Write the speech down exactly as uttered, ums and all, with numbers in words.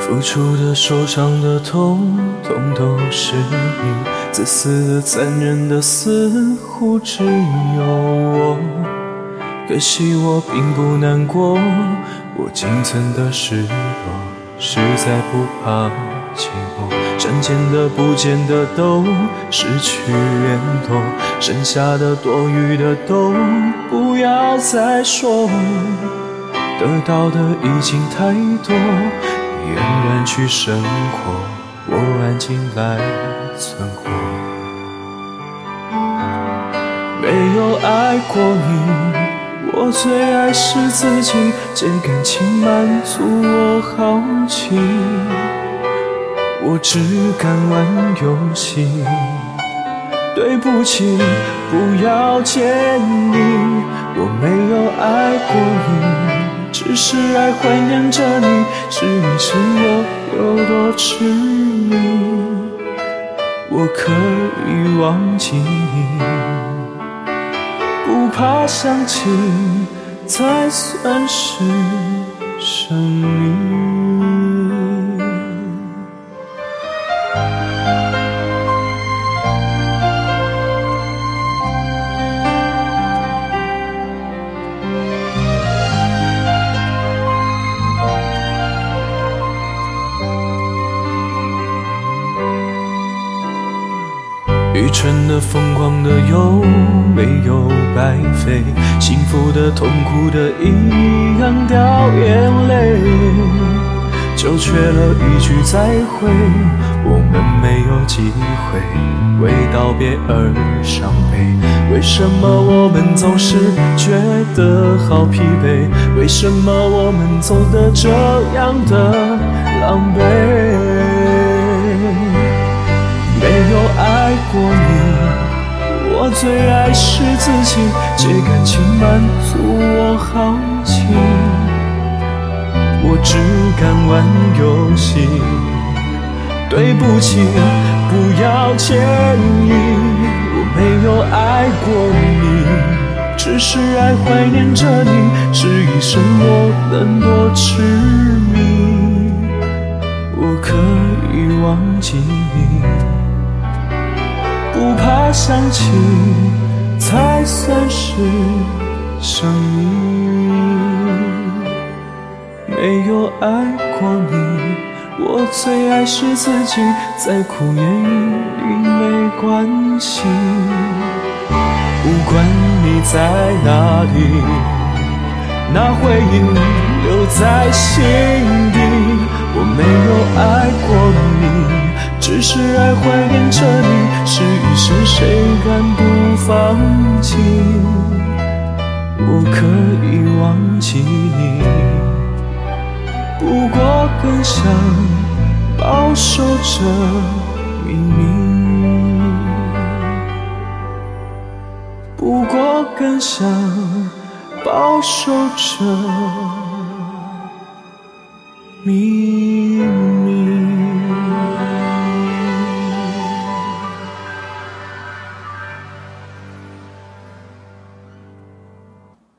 付出的、受伤的、痛，痛都是你。自私的、残忍的，似乎只有我。可惜我并不难过，我仅存的失落，实在不怕寂寞。删减的、不见的都失去越多，剩下的、多余的都不要再说。得到的已经太多，俨然去生活，我安静来存活。没有爱过你，我最爱是自己，借感情满足我好奇，我只敢玩游戏。对不起，不要见你，我没有爱过你，只是爱怀念着你，是你是我有多痴迷，我可以忘记你，不怕想起才算是生命。愚蠢的、疯狂的有没有白费？幸福的、痛苦的一样掉眼泪，就缺了一句再会，我们没有机会为道别而伤悲。为什么我们总是觉得好疲惫？为什么我们走得这样的狼狈？没有爱过你，我最爱是自己，借感情满足我好奇，我只敢玩游戏。对不起，不要介意，我没有爱过你，只是爱怀念着你，是一生我能多痴迷，我可以忘记你，不怕想起才算是生命。没有爱过你，我最爱是自己，再苦也与你没关系。不管你在哪里，那回忆留在心底。我没有爱过你，只是爱怀念着你，是一生谁敢不放弃？我可以忘记你，不过更想保守着秘密，不过更想保守着秘密。